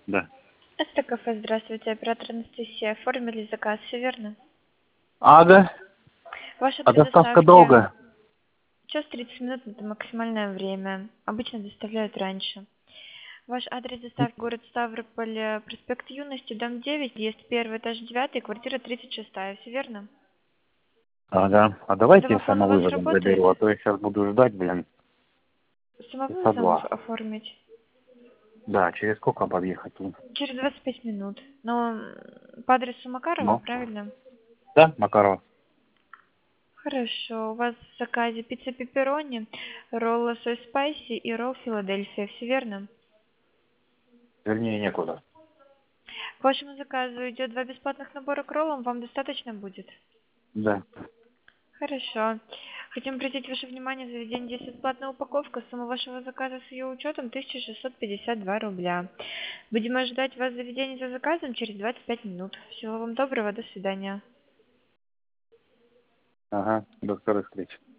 Да. Это кафе, здравствуйте, оператор Анастасия. Оформили заказ, все верно? Ага. Ваш А адрес доставка доставки долго? час 30 минут, это максимальное время. Обычно доставляют раньше. Ваш адрес доставки город Ставрополь, проспект Юности, дом 9, есть первый этаж 9, квартира 36, все верно? Ага. А давайте я Домофон у вас самовывозом работает? заберу, а то я сейчас буду ждать, блин, часа Самовывозом два. оформить? Да, через сколько подъехать? Через 25 минут. Но по адресу Макарова, Ну? правильно? Да, Макаров? Хорошо. У вас в заказе пицца пепперони, ролл лосось спайси и ролл Филадельфия. Все верно? Вернее, некуда. К вашему заказу идет 2 бесплатных набора к роллам. Вам достаточно будет? Да. Хорошо. Хотим обратить ваше внимание, заведение здесь бесплатная упаковка. Сумма вашего заказа с ее учетом 1652 рубля. Будем ожидать вас в заведении за заказом через 25 минут. Всего вам доброго, до свидания. Ага. До скорых встреч.